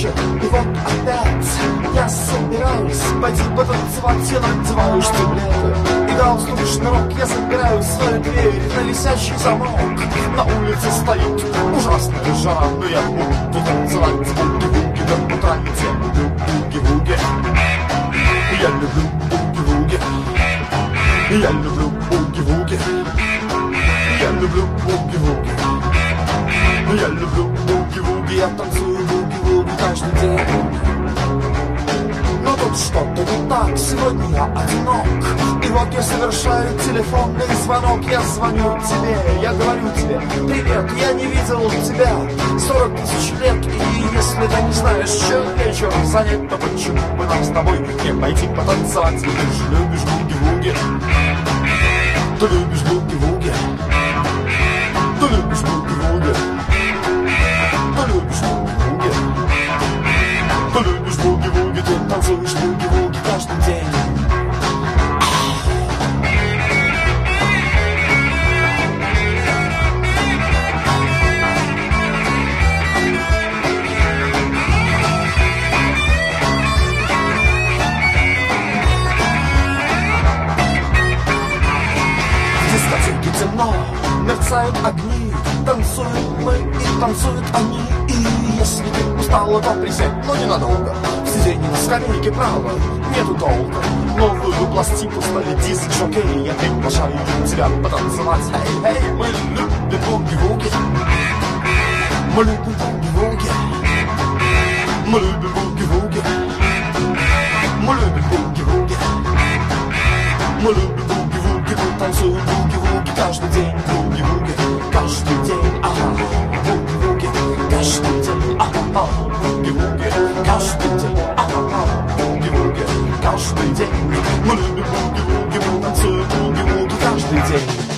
И вот опять я собираюсь пойти потанцевать. Я надеваю штиблеты и галстук, шнурок. Я забираю свою дверь на висящий замок. На улице стоит ужасная жара, но я буду танцевать буги-вуги до утра. Я люблю буги-вуги. Я люблю буги-вуги. Я люблю буги-вуги. Я люблю буги-вуги. Я люблю буги-вуги. Я танцую буги-вуги каждый день. Но тут что-то не так, сегодня я одинок. И вот я совершаю телефонный звонок. Я звоню тебе, я говорю тебе: привет, я не видел тебя 40 тысяч лет. И если ты не знаешь, чем вечер занят, то почему бы нам с тобой не пойти потанцевать? Ты же любишь буги-вуги. Ты любишь буги-вуги. Ты любишь буги-вуги. Ты любишь буги-вуги. Ты любишь буги-вуги. Ты танцуешь буги-вуги каждый день. Темно, мерцают огни, танцуем мы и танцуют они. И если ты устала, то присядь, но ненадолго. В сиденье на скамейке право нету толка. Новую пластинку ставит диск-жокей. Я приглашаю тебя потанцевать. Эй, мы любим буги-вуги. Мы любим буги-вуги. Мы любим буги-вуги. Мы любим буги-вуги. Мы любим буги-вуги. Мы танцуем буги-вуги каждый день. Буги-вуги каждый день. Ага, буги-вуги каждый день. Ага, буги-вуги каждый день. Ага, буги-вуги каждый день. Мы любим буги-вуги. Мы танцуем буги-вуги каждый день.